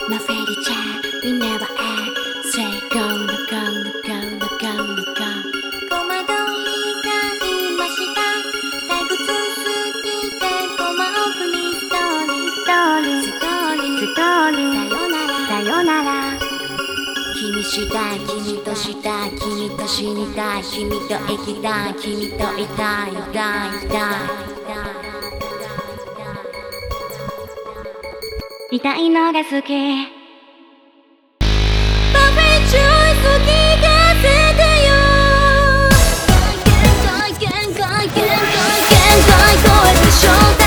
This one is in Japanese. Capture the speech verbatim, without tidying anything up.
No fairy tale, we never end. Say go, no go, no go, no go, no go. 戸惑いがいました。退屈すぎてコマ送りストーリーストーリーストーリーストーリーさよならさよなら。君したい君としたい君と死にたい君と生きたい君といたいいたいいたい痛いのが好き。パーフェクトチョイス聞かせてよ。限界限界限界限界超えて正体